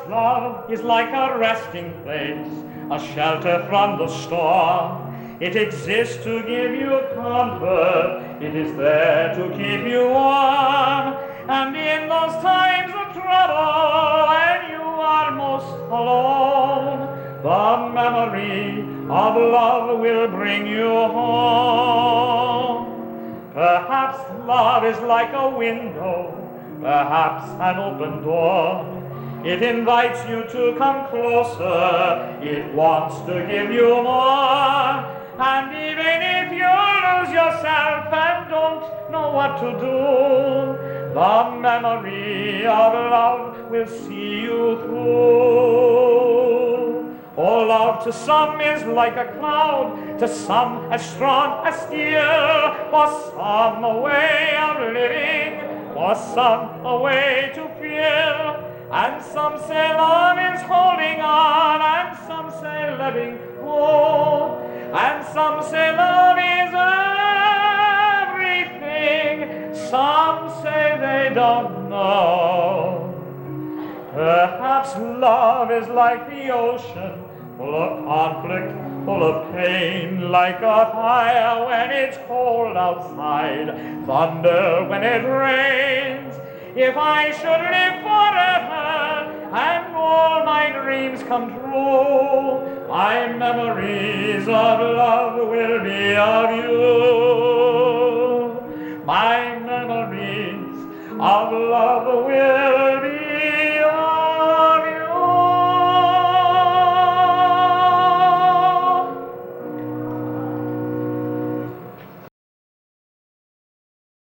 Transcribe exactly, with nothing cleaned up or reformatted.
love is like a resting place, a shelter from the storm. It exists to give you comfort, it is there to keep you warm. And in those times of trouble, when you are most alone, the memory of love will bring you home. Perhaps love is like a window, perhaps an open door. It invites you to come closer, it wants to give you more. And even if you lose yourself and don't know what to do, the memory of love will see you through. Oh, love to some is like a cloud, to some as strong as steel, for some a way of living, for some a way to feel. And some say love is holding on, and some say letting go, and some say love is everything, some say they don't know. Perhaps love is like the ocean, full of conflict, full of pain, like a fire when it's cold outside, thunder when it rains. If I should live forever and all my dreams come true, my memories of love will be of you.